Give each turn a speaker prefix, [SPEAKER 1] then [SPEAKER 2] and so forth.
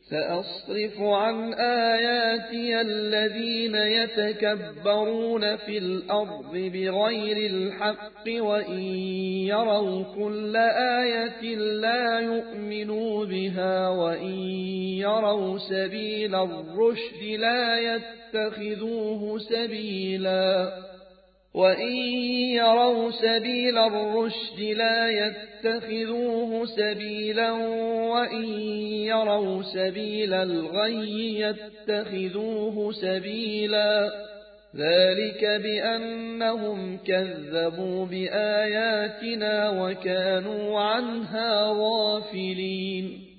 [SPEAKER 1] سأصرف عن آياتي الذين يتكبرون في الأرض بغير الحق وإن يروا كل آية لا يؤمنوا بها وإن يروا سبيل الرشد لا يتخذوه سبيلا وإن يروا سبيل الغي يتخذوه سبيلا ذلك بأنهم كذبوا بآياتنا وكانوا عنها غافلين